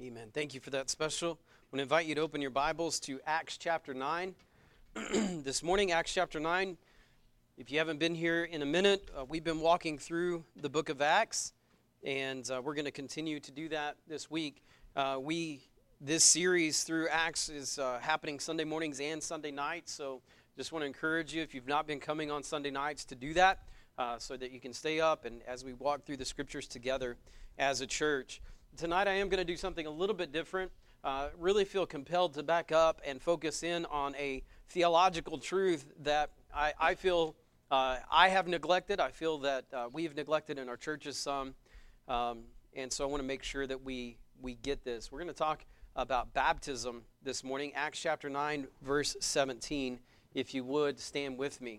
Amen. Thank you for that special. I want to invite you to open your Bibles to Acts chapter 9. This morning, Acts chapter 9. If you haven't been here in a minute, we've been walking through the book of Acts, and we're going to continue to do that this week. This series through Acts is happening Sunday mornings and Sunday nights, so just want to encourage you, if you've not been coming on Sunday nights, to do that so that you can stay up and as we walk through the scriptures together as a church. Tonight I am going to do something a little bit different. Really feel compelled to back up and focus in on a theological truth that I feel I have neglected. I feel that we have neglected in our churches some. And so I want to make sure that we get this. We're going to talk about baptism this morning. Acts chapter 9, verse 17. If you would, stand with me.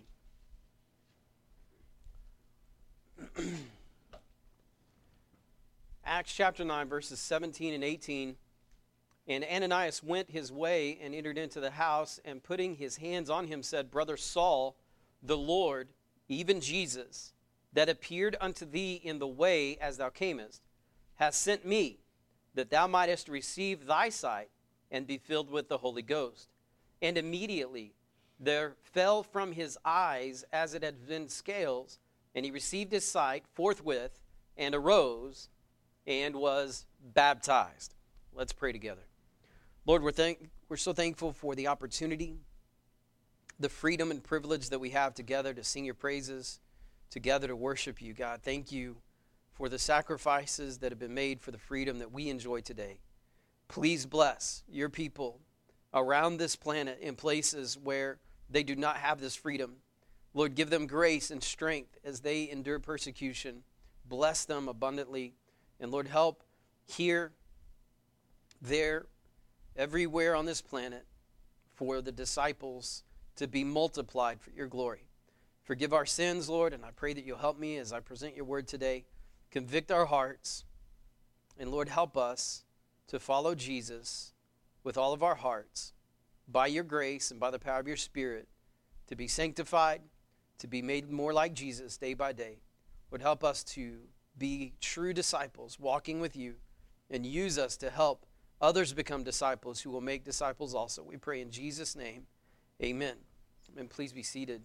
Acts chapter 9, verses 17 and 18. And Ananias went his way and entered into the house, and putting his hands on him said, Brother Saul, the Lord, even Jesus, that appeared unto thee in the way as thou camest, hath sent me, that thou mightest receive thy sight and be filled with the Holy Ghost. And immediately there fell from his eyes as it had been scales, and he received his sight forthwith, and arose, and was baptized. Let's pray together. Lord, we're so thankful for the opportunity, the freedom and privilege that we have together to sing your praises, together to worship you, God. Thank you for the sacrifices that have been made for the freedom that we enjoy today. Please bless your people around this planet in places where they do not have this freedom. Lord, give them grace and strength as they endure persecution. Bless them abundantly. And Lord, help here, there, everywhere on this planet for the disciples to be multiplied for your glory. Forgive our sins, Lord, and I pray that you'll help me as I present your word today. Convict our hearts, and Lord, help us to follow Jesus with all of our hearts by your grace and by the power of your Spirit, to be sanctified, to be made more like Jesus day by day. Lord, help us to be true disciples, walking with you, and use us to help others become disciples who will make disciples also. We pray in Jesus' name, amen. And please be seated.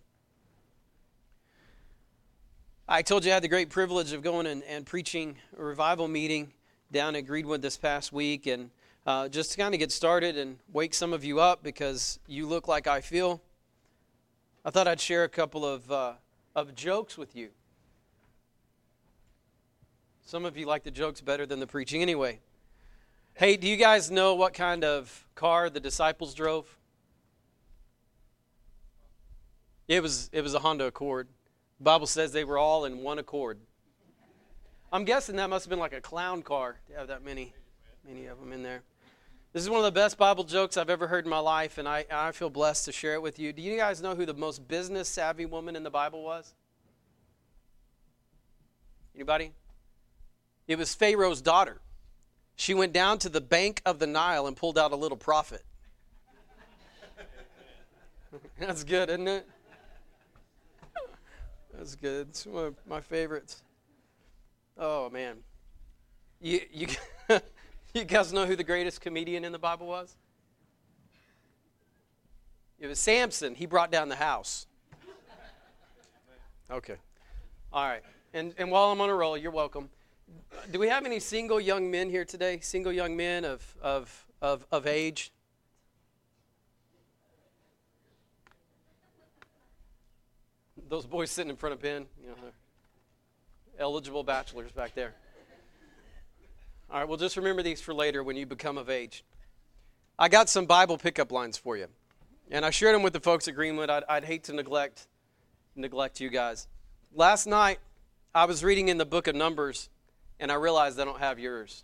I told you I had the great privilege of going and preaching a revival meeting down at Greenwood this past week, and just to kind of get started and wake some of you up because you look like I feel, I thought I'd share a couple of jokes with you. Some of you like the jokes better than the preaching. Anyway, hey, do you guys know what kind of car the disciples drove? It was a Honda Accord. The Bible says they were all in one accord. I'm guessing that must have been like a clown car to have that many of them in there. This is one of the best Bible jokes I've ever heard in my life, and I feel blessed to share it with you. Do you guys know who the most business-savvy woman in the Bible was? Anybody? It was Pharaoh's daughter. She went down to the bank of the Nile and pulled out a little profit. That's good, isn't it? That's good. It's one of my favorites. Oh, man. You guys know who the greatest comedian in the Bible was? It was Samson. He brought down the house. Okay. All right. And while I'm on a roll, you're welcome. Do we have any single young men here today? Single young men of age? Those boys sitting in front of Ben, eligible bachelors back there. All right, well, just remember these for later when you become of age. I got some Bible pickup lines for you, and I shared them with the folks at Greenwood. I'd hate to neglect you guys. Last night, I was reading in the book of Numbers, and I realized I don't have yours.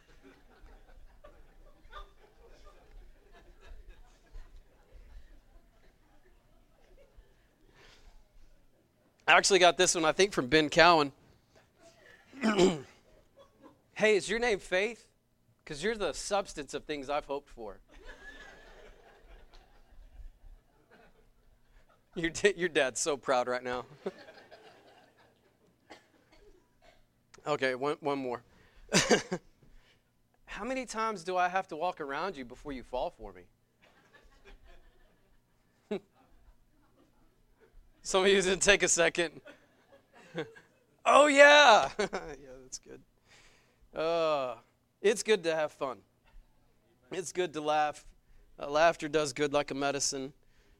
I actually got this one, I think, from Ben Cowan. Hey, is your name Faith? Because you're the substance of things I've hoped for. Your dad's so proud right now. Okay, one more. how many times do I have to walk around you before you fall for me? Some of you didn't take a second. Oh, yeah. Yeah, that's good. It's good to have fun. It's good to laugh. Laughter does good like a medicine.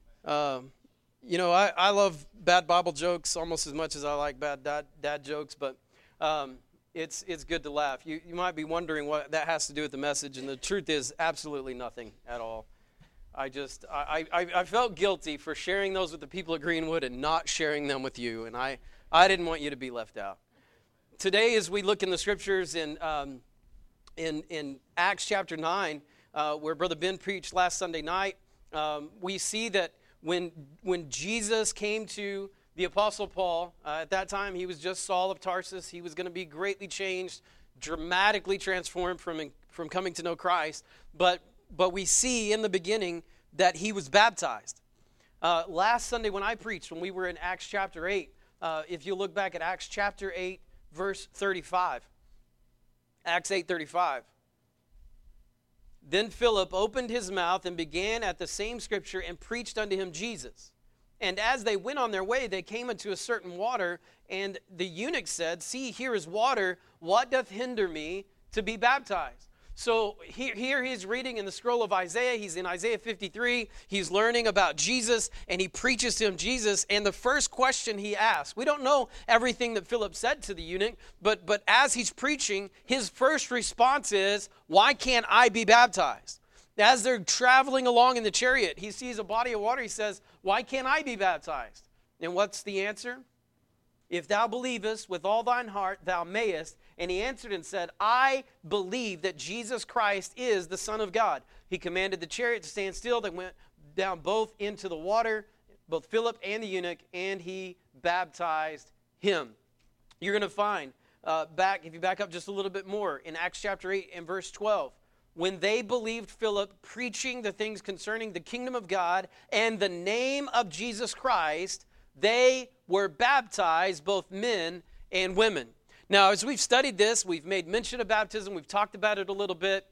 I love bad Bible jokes almost as much as I like bad dad jokes, but it's good to laugh. You might be wondering what that has to do with the message, and the truth is absolutely nothing at all. I felt guilty for sharing those with the people at Greenwood and not sharing them with you, and I didn't want you to be left out. Today, as we look in the scriptures in Acts chapter 9, where Brother Ben preached last Sunday night, we see that when Jesus came to the Apostle Paul, at that time he was just Saul of Tarsus. He was going to be greatly changed, dramatically transformed from coming to know Christ. But we see in the beginning that he was baptized. Last Sunday when I preached, when we were in Acts chapter 8, if you look back at Acts chapter 8, verse 35. Acts 8:35. Then Philip opened his mouth and began at the same scripture and preached unto him Jesus. And as they went on their way, they came unto a certain water, and the eunuch said, See, here is water. What doth hinder me to be baptized? So here he's reading in the scroll of Isaiah. He's in Isaiah 53. He's learning about Jesus, and he preaches to him Jesus. And the first question he asks, we don't know everything that Philip said to the eunuch, but as he's preaching, his first response is, why can't I be baptized? As they're traveling along in the chariot, he sees a body of water. He says, why can't I be baptized? And what's the answer? If thou believest with all thine heart, thou mayest. And he answered and said, I believe that Jesus Christ is the Son of God. He commanded the chariot to stand still. They went down both into the water, both Philip and the eunuch, and he baptized him. You're going to find, if you back up just a little bit more, in Acts chapter 8 and verse 12, when they believed Philip preaching the things concerning the kingdom of God and the name of Jesus Christ, they were baptized, both men and women. Now, as we've studied this, we've made mention of baptism. We've talked about it a little bit,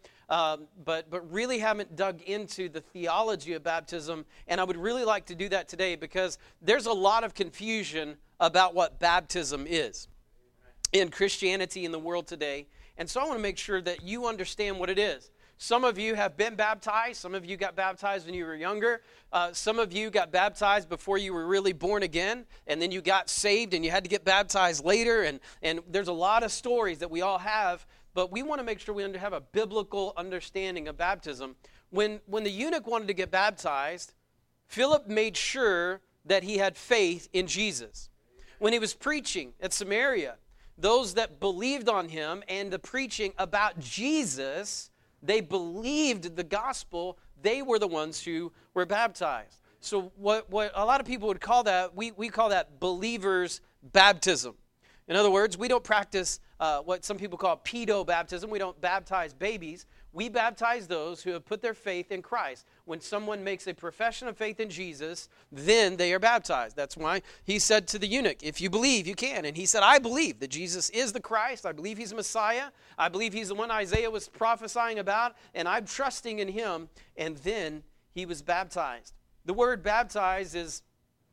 but really haven't dug into the theology of baptism. And I would really like to do that today because there's a lot of confusion about what baptism is in Christianity in the world today. And so I want to make sure that you understand what it is. Some of you have been baptized. Some of you got baptized when you were younger. Some of you got baptized before you were really born again, and then you got saved and you had to get baptized later. And there's a lot of stories that we all have, but we want to make sure we have a biblical understanding of baptism. When the eunuch wanted to get baptized, Philip made sure that he had faith in Jesus. When he was preaching at Samaria, those that believed on him and the preaching about Jesus, they believed the gospel, they were the ones who were baptized. So what a lot of people would call that, we call that believers' baptism. In other words, we don't practice what some people call pedo-baptism. We don't baptize babies. We baptize those who have put their faith in Christ. When someone makes a profession of faith in Jesus, then they are baptized. That's why he said to the eunuch, if you believe, you can. And he said, I believe that Jesus is the Christ. I believe he's the Messiah. I believe he's the one Isaiah was prophesying about. And I'm trusting in him. And then he was baptized. The word baptized is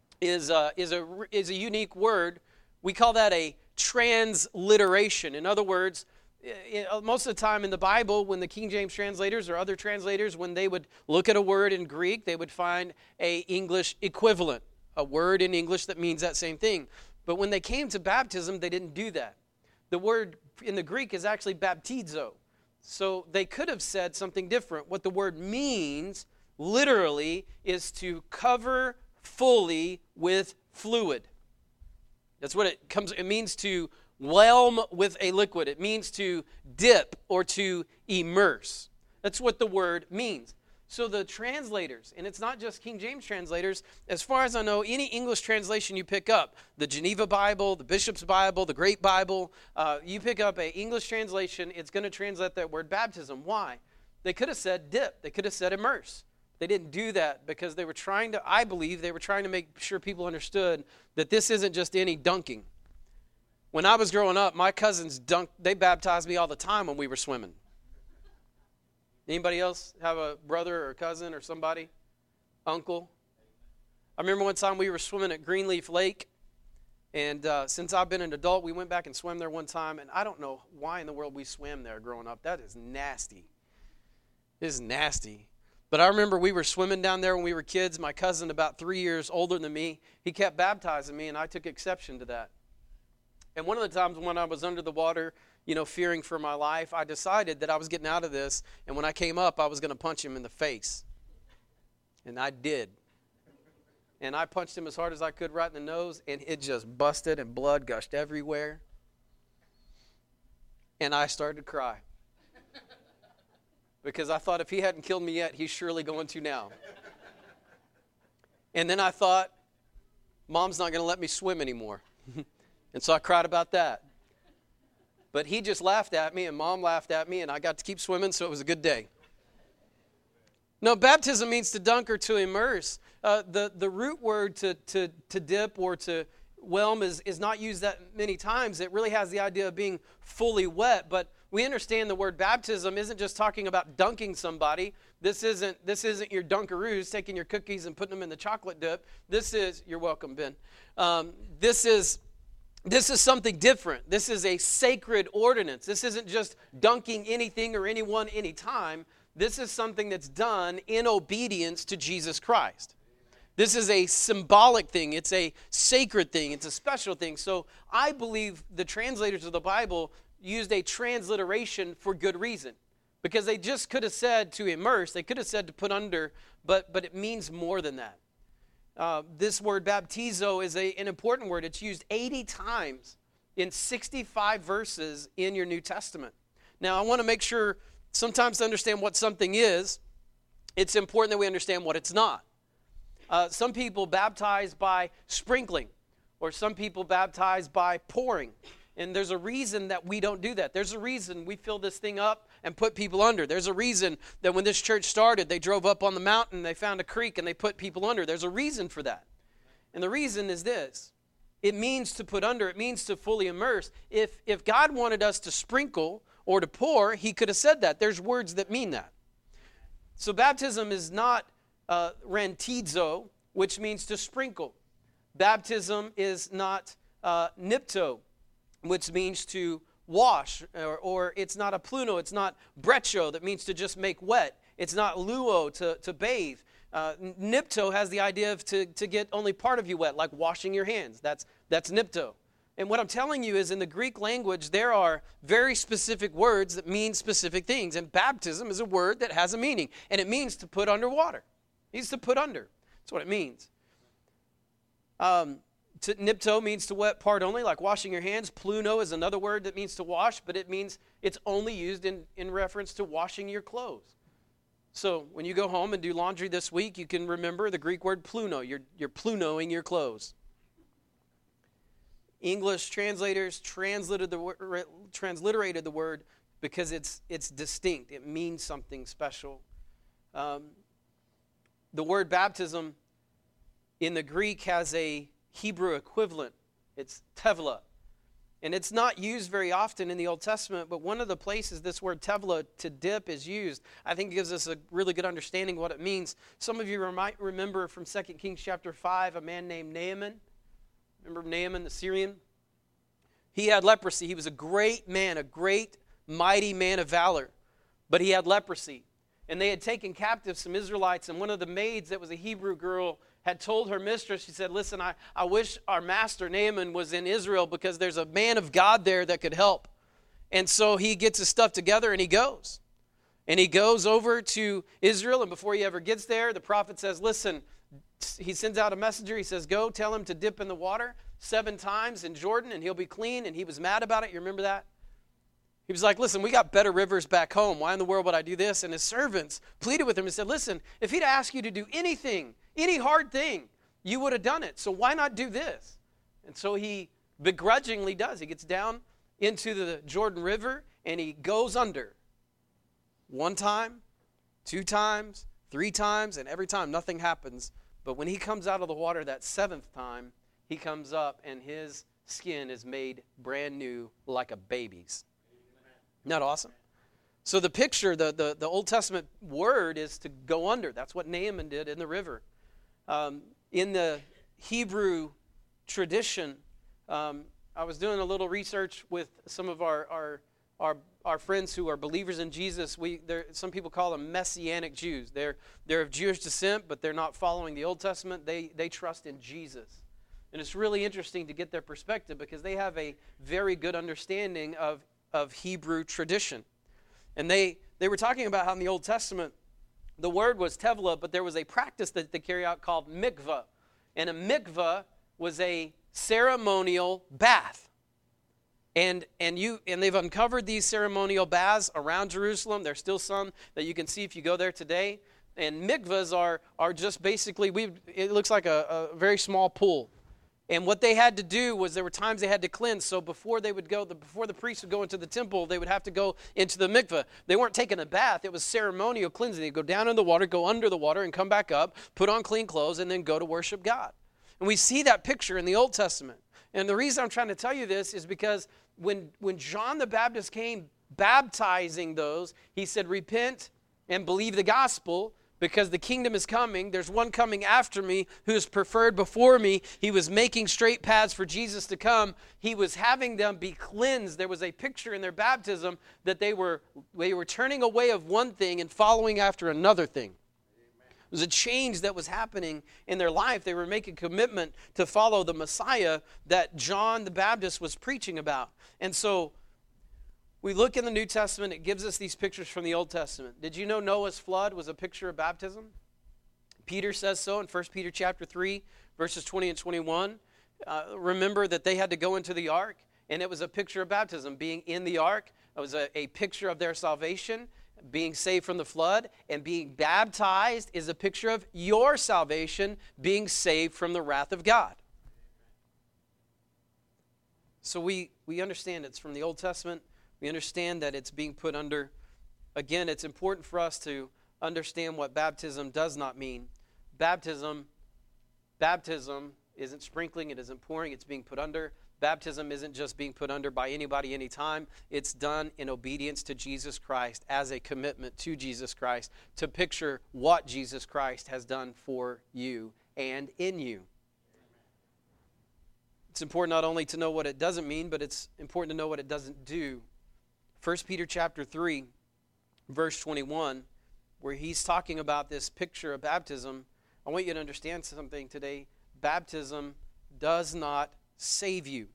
a unique word. We call that a transliteration. In other words, most of the time in the Bible, when the King James translators or other translators, when they would look at a word in Greek, they would find an English equivalent, a word in English that means that same thing. But when they came to baptism, they didn't do that. The word in the Greek is actually baptizo. So they could have said something different. What the word means, literally, is to cover fully with fluid. That's what it means to whelm with a liquid. It means to dip or to immerse. That's what the word means. So the translators, and it's not just King James translators, as far as I know, any English translation you pick up, the Geneva Bible, the Bishop's Bible, the Great Bible, you pick up an English translation, it's going to translate that word baptism. Why? They could have said dip. They could have said immerse. They didn't do that because they were trying to, I believe, they were trying to make sure people understood that this isn't just any dunking. When I was growing up, my cousins they baptized me all the time when we were swimming. Anybody else have a brother or a cousin or somebody? Uncle? I remember one time we were swimming at Greenleaf Lake, and since I've been an adult, we went back and swam there one time, and I don't know why in the world we swam there growing up. That is nasty. It is nasty. But I remember we were swimming down there when we were kids. My cousin, about 3 years older than me, he kept baptizing me, and I took exception to that. And one of the times when I was under the water, fearing for my life, I decided that I was getting out of this, and when I came up, I was going to punch him in the face. And I did. And I punched him as hard as I could right in the nose, and it just busted, and blood gushed everywhere. And I started to cry. Because I thought if he hadn't killed me yet, he's surely going to now. And then I thought, Mom's not going to let me swim anymore. And so I cried about that. But he just laughed at me, and Mom laughed at me, and I got to keep swimming, so it was a good day. No, baptism means to dunk or to immerse. The root word to dip or to whelm is not used that many times. It really has the idea of being fully wet, but we understand the word baptism isn't just talking about dunking somebody. This isn't your Dunkaroos, taking your cookies and putting them in the chocolate dip. You're welcome, Ben. This is something different. This is a sacred ordinance. This isn't just dunking anything or anyone anytime. This is something that's done in obedience to Jesus Christ. This is a symbolic thing. It's a sacred thing. It's a special thing. So I believe the translators of the Bible used a transliteration for good reason. Because they just could have said to immerse. They could have said to put under. But it means more than that. This word baptizo is an important word. It's used 80 times in 65 verses in your New Testament. Now, I want to make sure sometimes to understand what something is, it's important that we understand what it's not. Some people baptize by sprinkling, or some people baptize by pouring. And there's a reason that we don't do that. There's a reason we fill this thing up and put people under. There's a reason that when this church started, they drove up on the mountain, they found a creek, and they put people under. There's a reason for that. And the reason is this. It means to put under. It means to fully immerse. If God wanted us to sprinkle or to pour, he could have said that. There's words that mean that. So baptism is not rantizo, which means to sprinkle. Baptism is not nipto, which means to wash, or it's not a pluno, it's not brecho, that means to just make wet. It's not luo, to bathe. Nipto has the idea of to get only part of you wet, like washing your hands. That's nipto. And what I'm telling you is in the Greek language, there are very specific words that mean specific things. And baptism is a word that has a meaning. And it means to put under water. It means to put under. That's what it means. Nipto means to wet part only, like washing your hands. Pluno is another word that means to wash, but it means it's only used in reference to washing your clothes. So when you go home and do laundry this week, you can remember the Greek word pluno. You're plunoing your clothes. English translators transliterated the word because it's distinct. It means something special. The word baptism in the Greek has a Hebrew equivalent. It's tevla. And it's not used very often in the Old Testament, but one of the places this word tevla, to dip, is used, I think gives us a really good understanding of what it means. Some of you might remember from 2 Kings chapter 5, a man named Naaman. Remember Naaman, the Syrian? He had leprosy. He was a great man, a great, mighty man of valor. But he had leprosy. And they had taken captive some Israelites, and one of the maids that was a Hebrew girl had told her mistress, she said, listen, I wish our master Naaman was in Israel because there's a man of God there that could help. And so he gets his stuff together and he goes. And he goes over to Israel, and before he ever gets there, the prophet says, listen, he sends out a messenger. He says, go tell him to dip in the water 7 times in Jordan and he'll be clean. And he was mad about it. You remember that? He was like, listen, we got better rivers back home. Why in the world would I do this? And his servants pleaded with him and said, listen, if he'd asked you to do anything, any hard thing, you would have done it. So why not do this? And so he begrudgingly does. He gets down into the Jordan River and he goes under. 1 time, 2 times, 3 times, and every time nothing happens. But when he comes out of the water that 7th time, he comes up and his skin is made brand new like a baby's. Isn't that awesome? So the picture, the Old Testament word is to go under. That's what Naaman did in the river. In the Hebrew tradition, I was doing a little research with some of our friends who are believers in Jesus. Some people call them Messianic Jews. They're of Jewish descent, but they're not following the Old Testament. They trust in Jesus. And it's really interesting to get their perspective because they have a very good understanding of Hebrew tradition. And they were talking about how in the Old Testament, the word was tevla, but there was a practice that they carry out called mikvah. And a mikvah was a ceremonial bath. And they've uncovered these ceremonial baths around Jerusalem. There's still some that you can see if you go there today. And mikvahs are just basically, it looks like a very small pool. And what they had to do was there were times they had to cleanse. So before the priest would go into the temple, they would have to go into the mikvah. They weren't taking a bath. It was ceremonial cleansing. They'd go down in the water, go under the water, and come back up, put on clean clothes, and then go to worship God. And we see that picture in the Old Testament. And the reason I'm trying to tell you this is because when John the Baptist came baptizing those, he said, repent and believe the gospel, because the kingdom is coming. There's one coming after me who is preferred before me. He was making straight paths for Jesus to come. He was having them be cleansed. There was a picture in their baptism that they were turning away of one thing and following after another thing. It was a change that was happening in their life. They were making a commitment to follow the Messiah that John the Baptist was preaching about. And so we look in the New Testament, it gives us these pictures from the Old Testament. Did you know Noah's flood was a picture of baptism? Peter says so in 1 Peter chapter 3, verses 20 and 21. Remember that they had to go into the ark, and it was a picture of baptism. Being in the ark, it was a picture of their salvation, being saved from the flood, and being baptized is a picture of your salvation, being saved from the wrath of God. So we understand it's from the Old Testament. We understand that it's being put under. Again, it's important for us to understand what baptism does not mean. Baptism isn't sprinkling, it isn't pouring, it's being put under. Baptism isn't just being put under by anybody, anytime. It's done in obedience to Jesus Christ as a commitment to Jesus Christ to picture what Jesus Christ has done for you and in you. It's important not only to know what it doesn't mean, but it's important to know what it doesn't do. 1 Peter chapter 3, verse 21, where he's talking about this picture of baptism, I want you to understand something today. Baptism does not save you.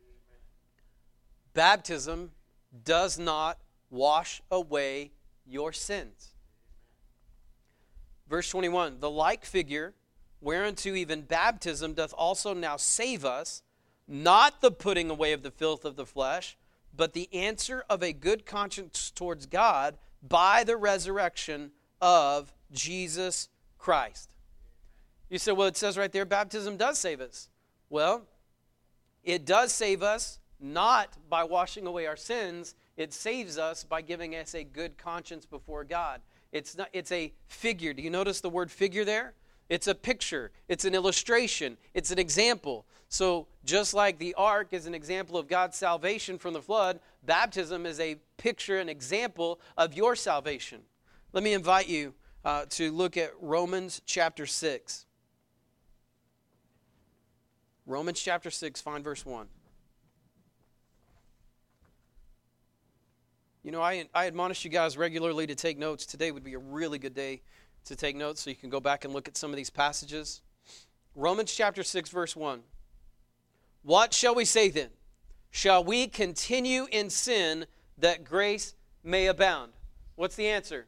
Baptism does not wash away your sins. Verse 21, the like figure, whereunto even baptism doth also now save us, not the putting away of the filth of the flesh, but the answer of a good conscience towards God by the resurrection of Jesus Christ. You say, well, it says right there, baptism does save us. Well, it does save us not by washing away our sins. It saves us by giving us a good conscience before God. It's a figure. Do you notice the word figure there? It's a picture. It's an illustration. It's an example. So just like the ark is an example of God's salvation from the flood, baptism is a picture, an example of your salvation. Let me invite you to look at Romans chapter 6. Romans chapter 6, find verse 1. You know, I admonish you guys regularly to take notes. Today would be a really good day to take notes so you can go back and look at some of these passages. Romans chapter 6, verse 1. What shall we say then? Shall we continue in sin that grace may abound? What's the answer?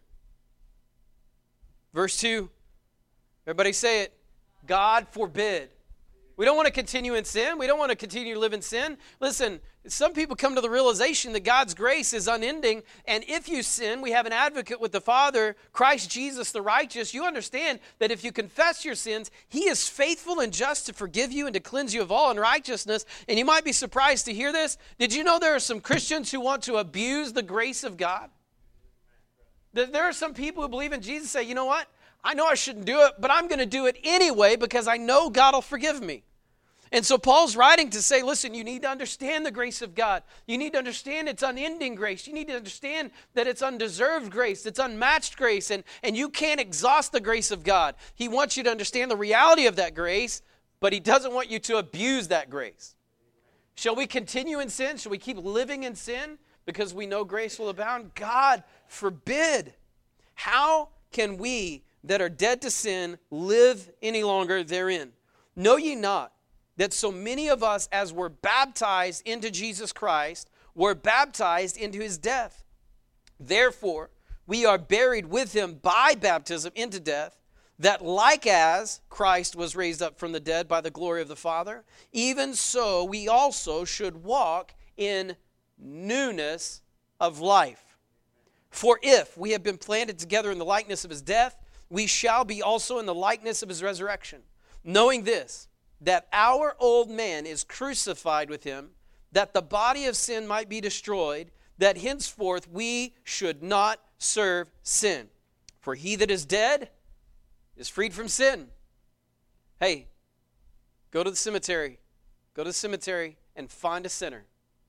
Verse 2. Everybody say it. God forbid. We don't want to continue in sin. We don't want to continue to live in sin. Listen, some people come to the realization that God's grace is unending, and if you sin, we have an advocate with the Father, Christ Jesus the righteous. You understand that if you confess your sins, He is faithful and just to forgive you and to cleanse you of all unrighteousness. And you might be surprised to hear this. Did you know there are some Christians who want to abuse the grace of God? There are some people who believe in Jesus say, you know what? I know I shouldn't do it, but I'm going to do it anyway because I know God will forgive me. And so Paul's writing to say, listen, you need to understand the grace of God. You need to understand it's unending grace. You need to understand that it's undeserved grace. It's unmatched grace. And you can't exhaust the grace of God. He wants you to understand the reality of that grace, but he doesn't want you to abuse that grace. Shall we continue in sin? Shall we keep living in sin because we know grace will abound? God forbid. How can we that are dead to sin live any longer therein? Know ye not that so many of us as were baptized into Jesus Christ were baptized into his death? Therefore, we are buried with him by baptism into death, that like as Christ was raised up from the dead by the glory of the Father, even so we also should walk in newness of life. For if we have been planted together in the likeness of his death, we shall be also in the likeness of his resurrection. Knowing this, that our old man is crucified with him, that the body of sin might be destroyed, that henceforth we should not serve sin. For he that is dead is freed from sin. Hey, go to the cemetery. Go to the cemetery and find a sinner.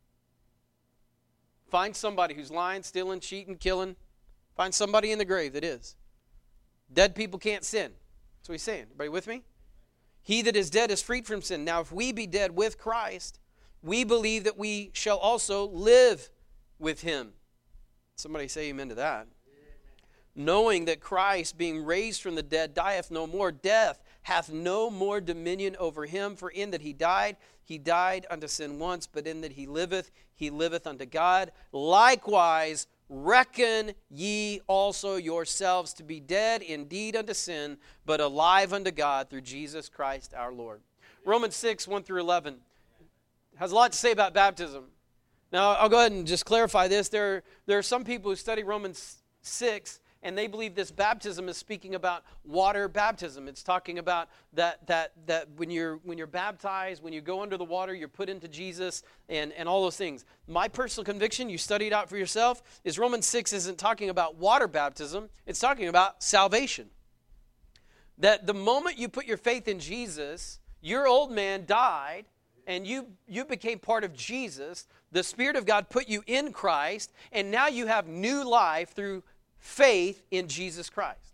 Find somebody who's lying, stealing, cheating, killing. Find somebody in the grave that is. Dead people can't sin. That's what he's saying. Everybody with me? He that is dead is freed from sin. Now, if we be dead with Christ, we believe that we shall also live with him. Somebody say amen to that. Knowing that Christ, being raised from the dead, dieth no more. Death hath no more dominion over him. For in that he died unto sin once, but in that he liveth unto God. Likewise, reckon ye also yourselves to be dead indeed unto sin, but alive unto God through Jesus Christ our Lord. Romans 6, 1 through 11 has a lot to say about baptism. Now, I'll go ahead and just clarify this. There are some people who study Romans 6, and they believe this baptism is speaking about water baptism. It's talking about that when you're baptized, when you go under the water, you're put into Jesus and all those things. My personal conviction, you study it out for yourself, is Romans 6 isn't talking about water baptism. It's talking about salvation. That the moment you put your faith in Jesus, your old man died, and you became part of Jesus. The Spirit of God put you in Christ, and now you have new life through faith in Jesus Christ.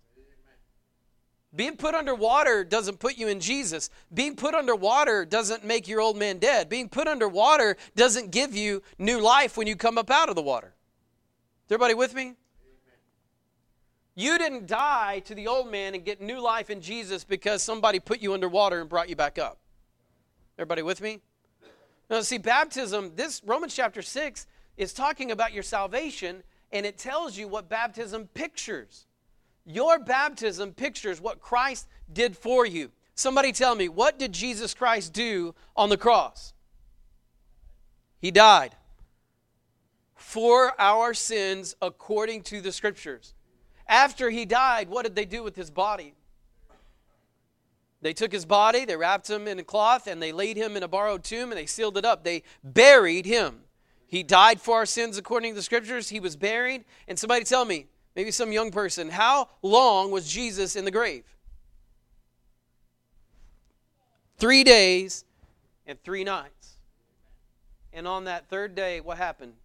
Being put under water doesn't put you in Jesus. Being put under water doesn't make your old man dead. Being put under water doesn't give you new life when you come up out of the water. Is everybody with me? You didn't die to the old man and get new life in Jesus because somebody put you underwater and brought you back up. Everybody with me? Now, see, baptism, this Romans chapter 6 is talking about your salvation, and it tells you what baptism pictures. Your baptism pictures what Christ did for you. Somebody tell me, what did Jesus Christ do on the cross? He died for our sins according to the Scriptures. After he died, what did they do with his body? They took his body, they wrapped him in a cloth, and they laid him in a borrowed tomb, and they sealed it up. They buried him. He died for our sins according to the Scriptures. He was buried. And somebody tell me, maybe some young person, how long was Jesus in the grave? 3 days and 3 nights. And on that third day, what happened?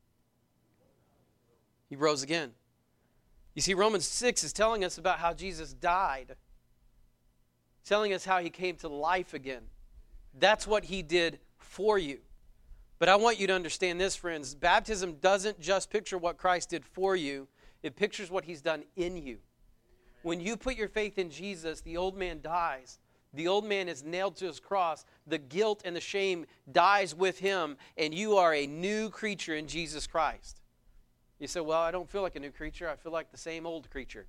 He rose again. You see, Romans 6 is telling us about how Jesus died. Telling us how he came to life again. That's what he did for you. But I want you to understand this, friends. Baptism doesn't just picture what Christ did for you. It pictures what he's done in you. When you put your faith in Jesus, the old man dies. The old man is nailed to his cross. The guilt and the shame dies with him, and you are a new creature in Jesus Christ. You say, well, I don't feel like a new creature. I feel like the same old creature.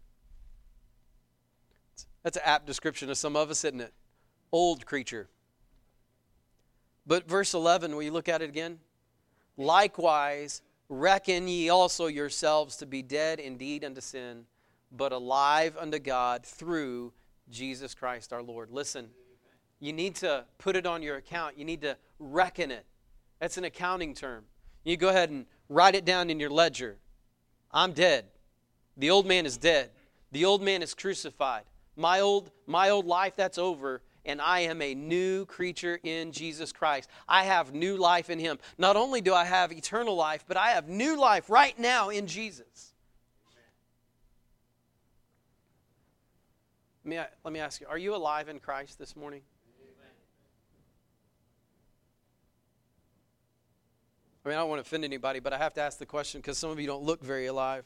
That's an apt description of some of us, isn't it? Old creature. But verse 11, will you look at it again? Likewise, reckon ye also yourselves to be dead indeed unto sin, but alive unto God through Jesus Christ our Lord. Listen, you need to put it on your account. You need to reckon it. That's an accounting term. You go ahead and write it down in your ledger. I'm dead. The old man is dead. The old man is crucified. My old life, that's over, and I am a new creature in Jesus Christ. I have new life in Him. Not only do I have eternal life, but I have new life right now in Jesus. Let me ask you, are you alive in Christ this morning? I mean, I don't want to offend anybody, but I have to ask the question because some of you don't look very alive.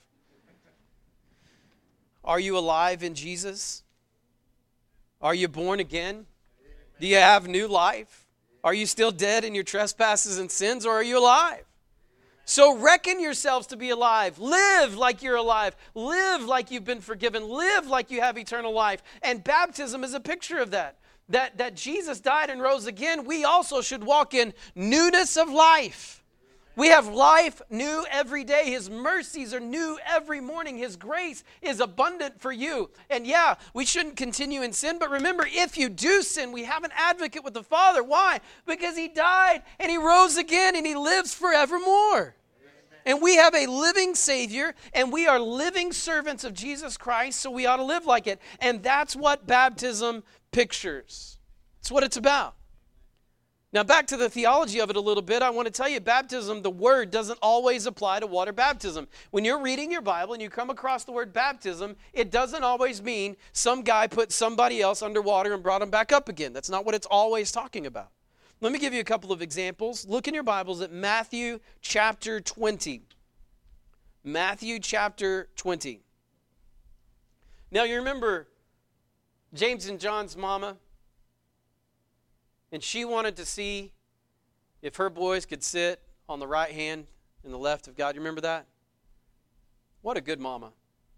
Are you alive in Jesus? Are you born again? Do you have new life? Are you still dead in your trespasses and sins, or are you alive? So reckon yourselves to be alive. Live like you're alive. Live like you've been forgiven. Live like you have eternal life. And baptism is a picture of that. That Jesus died and rose again. We also should walk in newness of life. We have life new every day. His mercies are new every morning. His grace is abundant for you. And yeah, we shouldn't continue in sin. But remember, if you do sin, we have an advocate with the Father. Why? Because He died and He rose again and He lives forevermore. And we have a living Savior, and we are living servants of Jesus Christ, so we ought to live like it. And that's what baptism pictures. It's what it's about. Now, back to the theology of it a little bit, I want to tell you, baptism, the word doesn't always apply to water baptism. When you're reading your Bible and you come across the word baptism, it doesn't always mean some guy put somebody else underwater and brought him back up again. That's not what it's always talking about. Let me give you a couple of examples. Look in your Bibles at Matthew chapter 20. Matthew chapter 20. Now, you remember James and John's mama? And she wanted to see if her boys could sit on the right hand and the left of God. You remember that? What a good mama.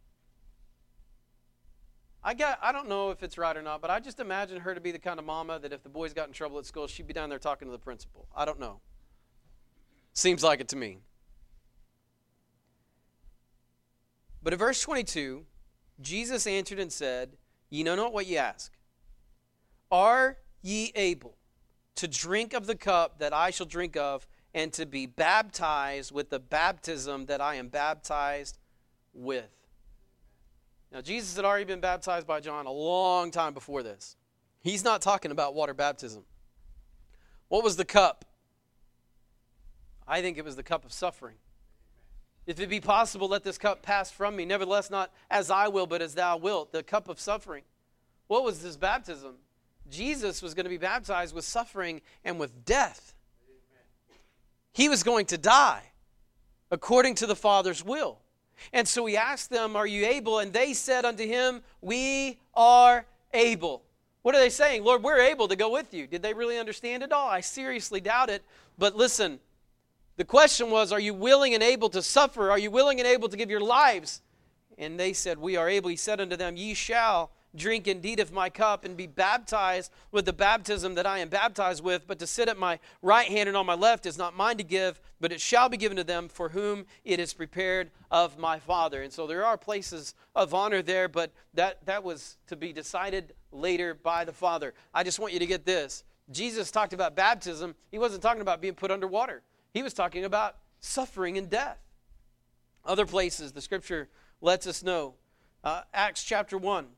I don't know if it's right or not, but I just imagine her to be the kind of mama that if the boys got in trouble at school, she'd be down there talking to the principal. I don't know. Seems like it to me. But in verse 22, Jesus answered and said, "Ye know not what ye ask. Are ye able to drink of the cup that I shall drink of, and to be baptized with the baptism that I am baptized with?" Now, Jesus had already been baptized by John a long time before this. He's not talking about water baptism. What was the cup? I think it was the cup of suffering. If it be possible, let this cup pass from me. Nevertheless, not as I will, but as thou wilt. The cup of suffering. What was this baptism? Jesus was going to be baptized with suffering and with death. He was going to die according to the Father's will. And so He asked them, "Are you able?" And they said unto Him, "We are able." What are they saying? "Lord, we're able to go with you." Did they really understand it all? I seriously doubt it. But listen, the question was, are you willing and able to suffer? Are you willing and able to give your lives? And they said, "We are able." He said unto them, "Ye shall drink indeed of my cup and be baptized with the baptism that I am baptized with, but to sit at my right hand and on my left is not mine to give, but it shall be given to them for whom it is prepared of my Father." And so there are places of honor there, but that was to be decided later by the Father. I just want you to get this. Jesus talked about baptism. He wasn't talking about being put underwater. He was talking about suffering and death. Other places the Scripture lets us know. Acts chapter 1.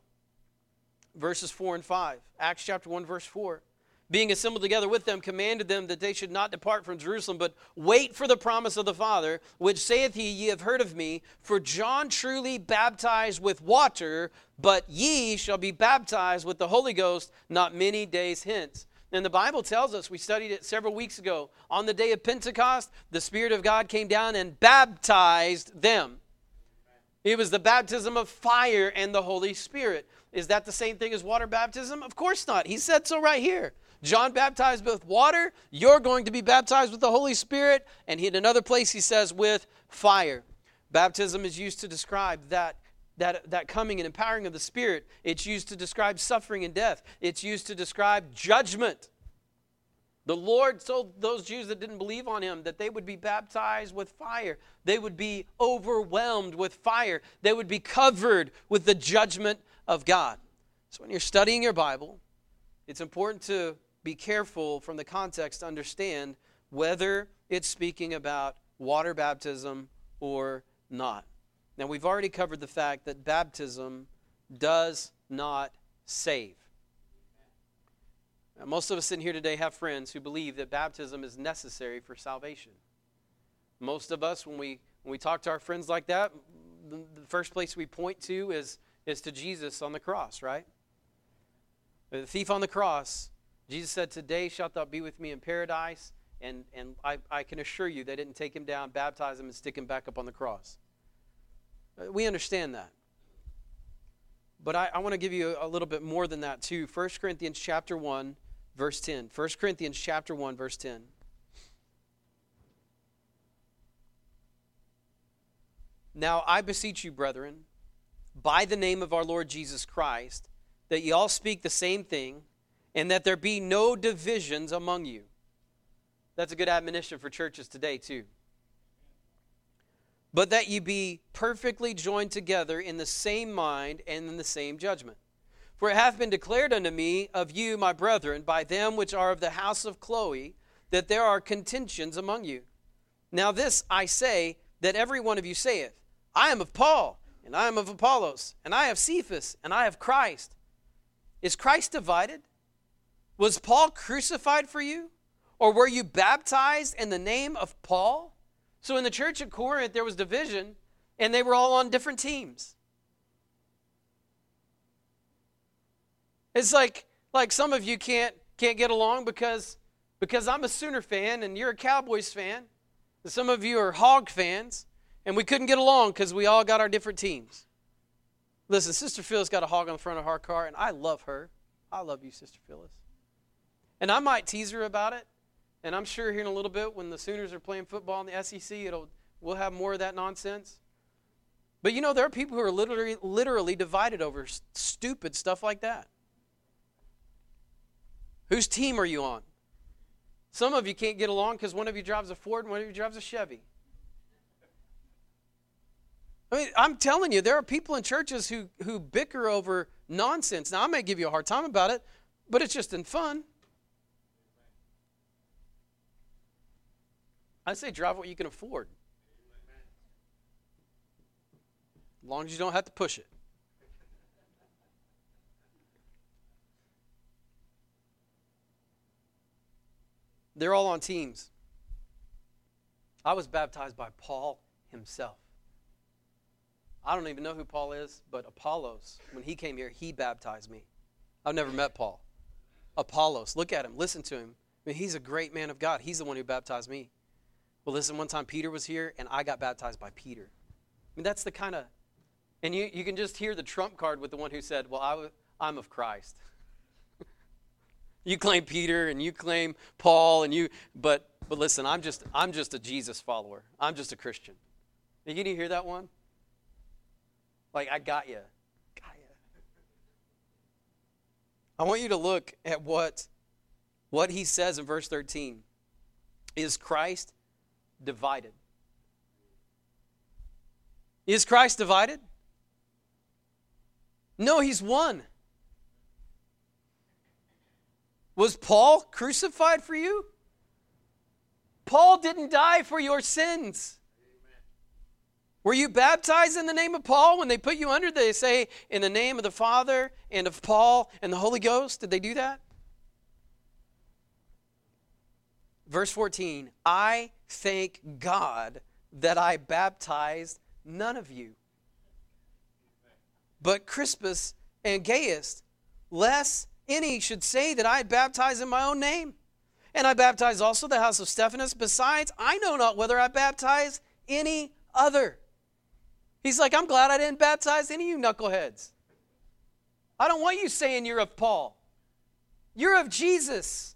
Verses 4 and 5. Acts chapter 1, verse 4. "Being assembled together with them, commanded them that they should not depart from Jerusalem, but wait for the promise of the Father, which saith he, Ye have heard of me. For John truly baptized with water, but ye shall be baptized with the Holy Ghost not many days hence." And the Bible tells us, we studied it several weeks ago, on the day of Pentecost, the Spirit of God came down and baptized them. It was the baptism of fire and the Holy Spirit. Is that the same thing as water baptism? Of course not. He said so right here. John baptized with water. You're going to be baptized with the Holy Spirit. And in another place he says with fire. Baptism is used to describe that coming and empowering of the Spirit. It's used to describe suffering and death. It's used to describe judgment. The Lord told those Jews that didn't believe on Him that they would be baptized with fire. They would be overwhelmed with fire. They would be covered with the judgment of God. So when you're studying your Bible, it's important to be careful from the context to understand whether it's speaking about water baptism or not. Now, we've already covered the fact that baptism does not save. Now, most of us in here today have friends who believe that baptism is necessary for salvation. Most of us, when we talk to our friends like that, the first place we point to is to Jesus on the cross, right? The thief on the cross, Jesus said, "Today shalt thou be with me in paradise." And I can assure you they didn't take him down, baptize him, and stick him back up on the cross. We understand that. But I want to give you a little bit more than that too. 1 Corinthians chapter 1, verse 10. 1 Corinthians chapter 1, verse 10. "Now I beseech you, brethren, by the name of our Lord Jesus Christ, that ye all speak the same thing, and that there be no divisions among you." That's a good admonition for churches today too. "But that ye be perfectly joined together in the same mind and in the same judgment. For it hath been declared unto me of you, my brethren, by them which are of the house of Chloe, that there are contentions among you. Now this I say, that every one of you saith, I am of Paul, and I am of Apollos, and I have Cephas, and I have Christ. Is Christ divided? Was Paul crucified for you? Or were you baptized in the name of Paul?" So in the church at Corinth, there was division, and they were all on different teams. It's like some of you can't get along because I'm a Sooner fan and you're a Cowboys fan. And some of you are Hog fans, and we couldn't get along because we all got our different teams. Listen, Sister Phyllis got a hog on the front of her car, and I love her. I love you, Sister Phyllis. And I might tease her about it. And I'm sure here in a little bit when the Sooners are playing football in the SEC, we'll have more of that nonsense. But you know, there are people who are literally divided over stupid stuff like that. Whose team are you on? Some of you can't get along because one of you drives a Ford and one of you drives a Chevy. I mean, I'm telling you, there are people in churches who bicker over nonsense. Now, I may give you a hard time about it, but it's just in fun. I say drive what you can afford. As long as you don't have to push it. They're all on teams. I was baptized by Paul himself. I don't even know who Paul is, but Apollos, when he came here, he baptized me. I've never met Paul. Apollos, look at him, listen to him. I mean, he's a great man of God. He's the one who baptized me. Well, listen, one time Peter was here, and I got baptized by Peter. I mean, that's the kind of, and you can just hear the trump card with the one who said, well, I'm of Christ. You claim Peter, and you claim Paul, but listen, I'm just a Jesus follower. I'm just a Christian. Did you hear that one? Like, I got you. I want you to look at what he says in verse 13. Is Christ divided? Is Christ divided? No, he's one. Was Paul crucified for you? Paul didn't die for your sins. Were you baptized in the name of Paul? When they put you under, they say, in the name of the Father and of Paul and the Holy Ghost. Did they do that? Verse 14, I thank God that I baptized none of you, but Crispus and Gaius, lest any should say that I had baptized in my own name. And I baptized also the house of Stephanas. Besides, I know not whether I baptize any other. He's like, I'm glad I didn't baptize any of you knuckleheads. I don't want you saying you're of Paul. You're of Jesus.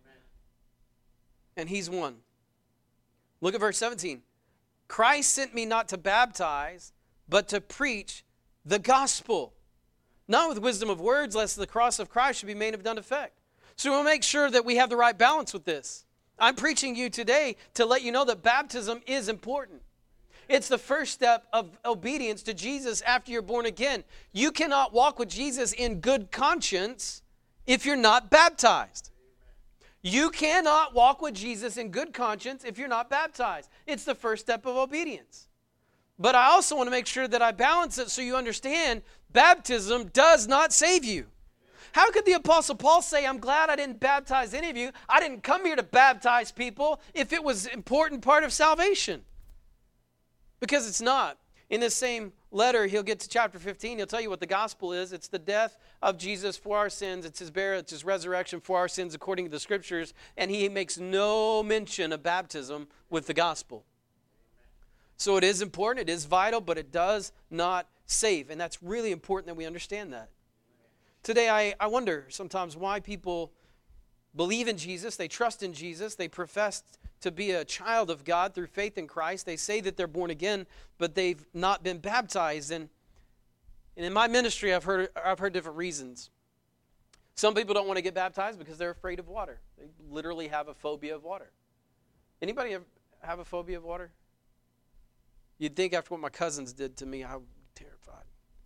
And he's one. Look at verse 17. Christ sent me not to baptize, but to preach the gospel. Not with wisdom of words, lest the cross of Christ should be made of none effect. So we'll make sure that we have the right balance with this. I'm preaching you today to let you know that baptism is important. It's the first step of obedience to Jesus after you're born again. You cannot walk with Jesus in good conscience if you're not baptized. You cannot walk with Jesus in good conscience if you're not baptized. It's the first step of obedience. But I also want to make sure that I balance it so you understand baptism does not save you. How could the Apostle Paul say, I'm glad I didn't baptize any of you. I didn't come here to baptize people if it was an important part of salvation? Because it's not. In this same letter, he'll get to chapter 15. He'll tell you what the gospel is. It's the death of Jesus for our sins. It's his burial. It's his resurrection for our sins according to the scriptures. And he makes no mention of baptism with the gospel. So it is important. It is vital, but it does not save. And that's really important that we understand that. Today, I wonder sometimes why people believe in Jesus. They trust in Jesus. They profess to be a child of God through faith in Christ. They say that they're born again, but they've not been baptized. And in my ministry, I've heard different reasons. Some people don't want to get baptized because they're afraid of water. They literally have a phobia of water. Anybody have a phobia of water? You'd think after what my cousins did to me, I'm terrified.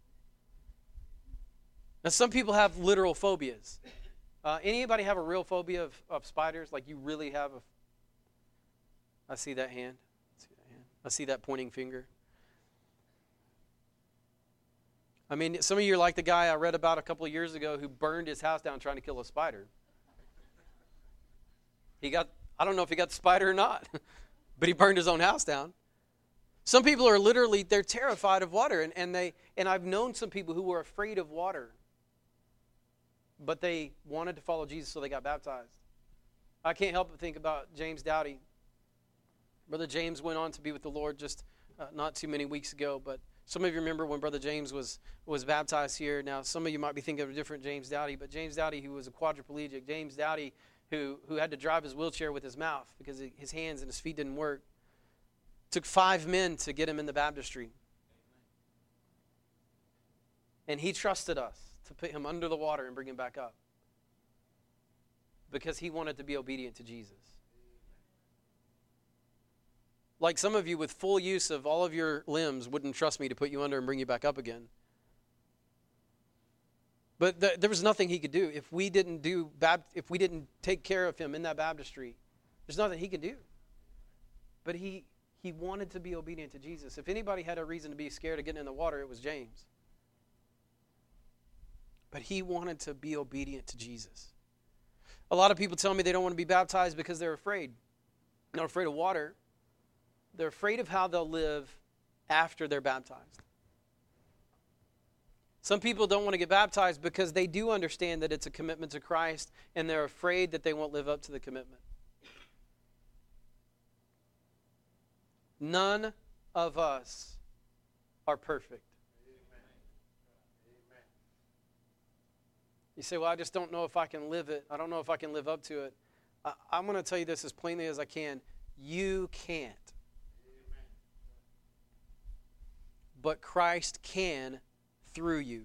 Now, some people have literal phobias. Anybody have a real phobia of spiders? Like you really have a... I see that hand. I see that pointing finger. I mean, some of you are like the guy I read about a couple of years ago who burned his house down trying to kill a spider. I don't know if he got the spider or not, but he burned his own house down. Some people are literally, they're terrified of water, and I've known some people who were afraid of water, but they wanted to follow Jesus, so they got baptized. I can't help but think about James Dowdy. Brother James went on to be with the Lord just not too many weeks ago, but some of you remember when Brother James was baptized here. Now, some of you might be thinking of a different James Dowdy, but James Dowdy, who was a quadriplegic, James Dowdy, who had to drive his wheelchair with his mouth because his hands and his feet didn't work. Took 5 men to get him in the baptistry. And he trusted us to put him under the water and bring him back up because he wanted to be obedient to Jesus. Like some of you with full use of all of your limbs wouldn't trust me to put you under and bring you back up again. But there was nothing he could do. If we didn't take care of him in that baptistry, there's nothing he could do. But he wanted to be obedient to Jesus. If anybody had a reason to be scared of getting in the water, it was James. But he wanted to be obedient to Jesus. A lot of people tell me they don't want to be baptized because they're afraid. They're not afraid of water. They're afraid of how they'll live after they're baptized. Some people don't want to get baptized because they do understand that it's a commitment to Christ, and they're afraid that they won't live up to the commitment. None of us are perfect. You say, well, I just don't know if I can live it. I don't know if I can live up to it. I'm going to tell you this as plainly as I can. You can't. But Christ can through you.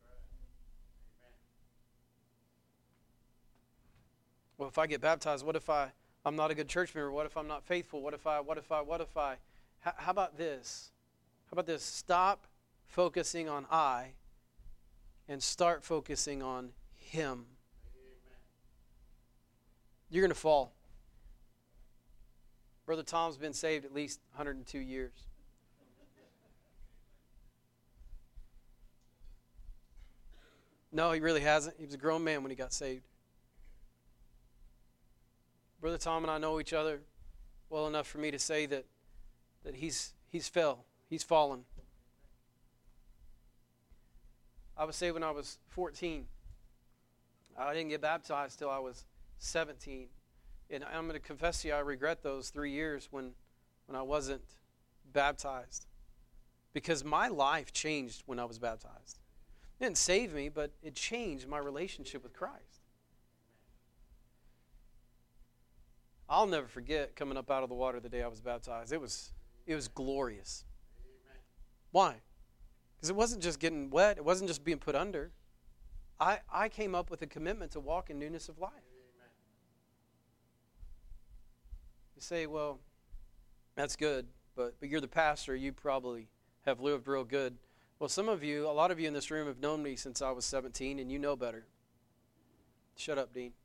Well, if I get baptized, what if I'm not a good church member? What if I'm not faithful? What if I? How about this? How about this? Stop focusing on I and start focusing on Him. You're going to fall. Brother Tom's been saved at least 102 years. No, he really hasn't. He was a grown man when he got saved. Brother Tom and I know each other well enough for me to say that he's fell. He's fallen. I was saved when I was 14. I didn't get baptized till I was 17. And I'm going to confess to you, I regret those 3 years when I wasn't baptized. Because my life changed when I was baptized. It didn't save me, but it changed my relationship with Christ. I'll never forget coming up out of the water the day I was baptized. It was glorious. Amen. Why? Because it wasn't just getting wet. It wasn't just being put under. I came up with a commitment to walk in newness of life. Amen. You say, well, that's good, but you're the pastor. You probably have lived real good. Well, a lot of you in this room have known me since I was 17, and you know better. Shut up, Dean.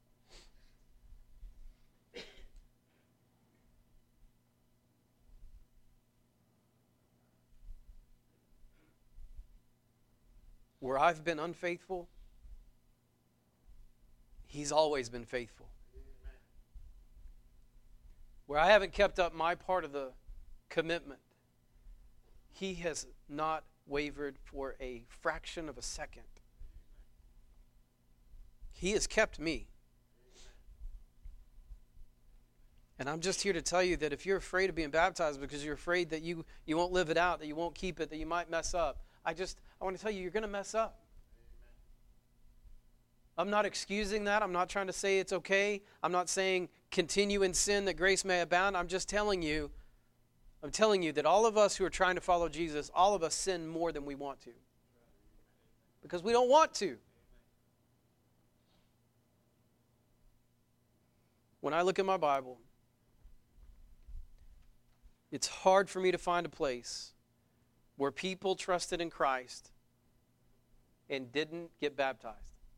Where I've been unfaithful, He's always been faithful. Where I haven't kept up my part of the commitment, He has not wavered for a fraction of a second. He has kept me. And I'm just here to tell you that if you're afraid of being baptized because you're afraid that you won't live it out, that you won't keep it, that you might mess up, I want to tell you, you're going to mess up. I'm not excusing that. I'm not trying to say it's okay. I'm not saying continue in sin that grace may abound. I'm telling you that all of us who are trying to follow Jesus, all of us sin more than we want to. Because we don't want to. When I look at my Bible, it's hard for me to find a place where people trusted in Christ and didn't get baptized.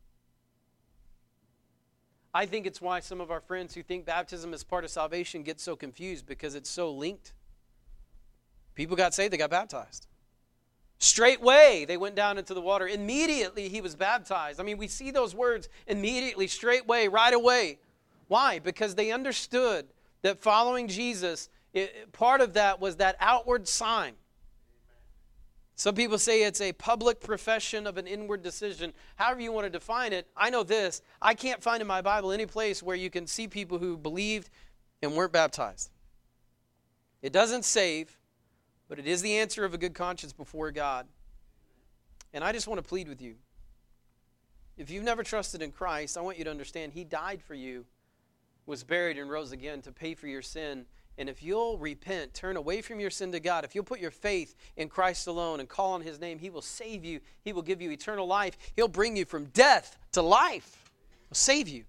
I think it's why some of our friends who think baptism is part of salvation get so confused, because it's so linked. People got saved, they got baptized. Straightway, they went down into the water. Immediately, he was baptized. I mean, we see those words, immediately, straightway, right away. Why? Because they understood that following Jesus, part of that was that outward sign. Some people say it's a public profession of an inward decision. However you want to define it, I know this. I can't find in my Bible any place where you can see people who believed and weren't baptized. It doesn't save, but it is the answer of a good conscience before God. And I just want to plead with you. If you've never trusted in Christ, I want you to understand He died for you, was buried, and rose again to pay for your sin. And if you'll repent, turn away from your sin to God, if you'll put your faith in Christ alone and call on His name, He will save you. He will give you eternal life. He'll bring you from death to life. He'll save you.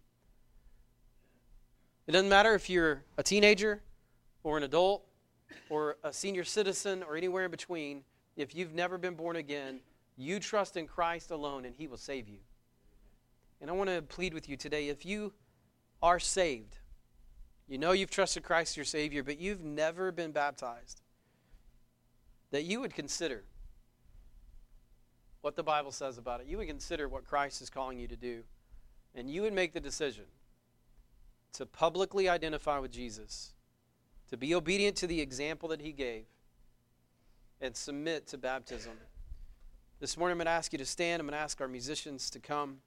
It doesn't matter if you're a teenager or an adult or a senior citizen or anywhere in between. If you've never been born again, you trust in Christ alone and He will save you. And I want to plead with you today, if you are saved, you know you've trusted Christ as your Savior, but you've never been baptized, that you would consider what the Bible says about it. You would consider what Christ is calling you to do. And you would make the decision to publicly identify with Jesus, to be obedient to the example that He gave, and submit to baptism. This morning I'm going to ask you to stand. I'm going to ask our musicians to come.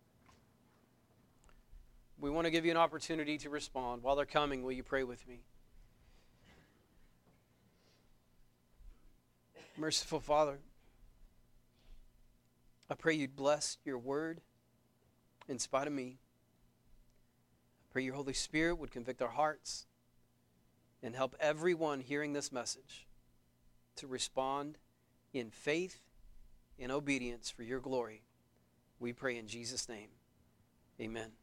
We want to give you an opportunity to respond. While they're coming, will you pray with me? Merciful Father, I pray You'd bless Your word in spite of me. I pray Your Holy Spirit would convict our hearts and help everyone hearing this message to respond in faith and obedience for Your glory. We pray in Jesus' name. Amen.